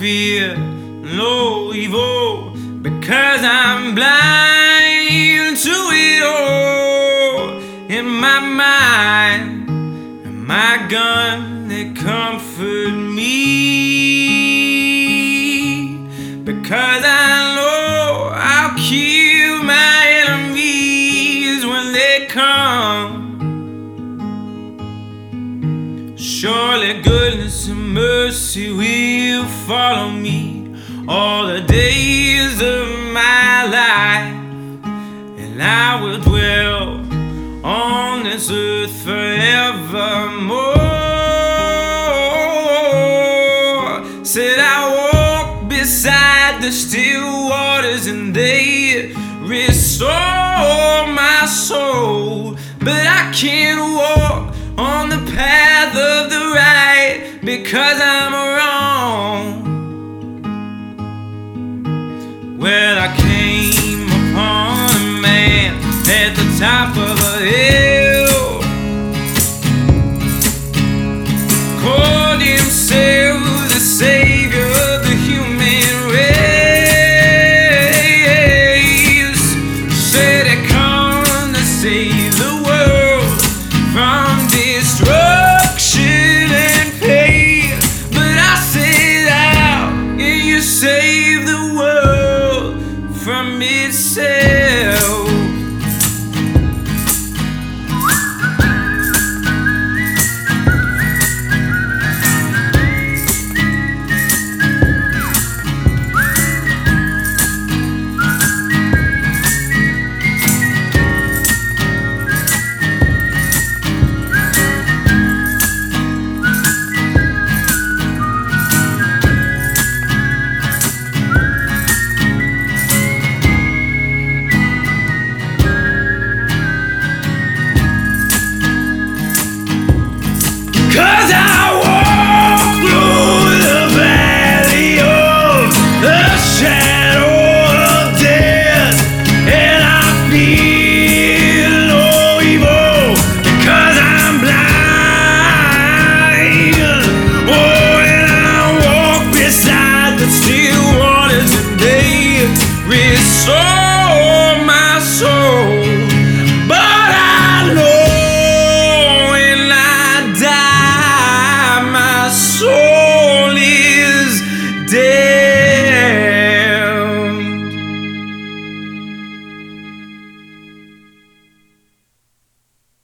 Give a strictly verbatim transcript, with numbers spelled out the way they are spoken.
fear no evil, because I'm blind to it all. In my mind, and my gun, they comfort me, because I know I'll kill my enemies when they come. Surely goodness and mercy will follow me all the days of my life, and I will dwell on this earth forevermore. Said I walk beside the still waters, and they restore my soul, but I can't walk on the path of the right, because I'm wrong. Well, I came upon a man at the top of a hill, called himself the savior of the human race. Said he come to save the world from destruction and pain, but I said, how can you save the world from itself? Cause I walk through the valley of the shadow of death, and I feel no evil, because I'm blind. Oh, and I walk beside the still waters, and they restore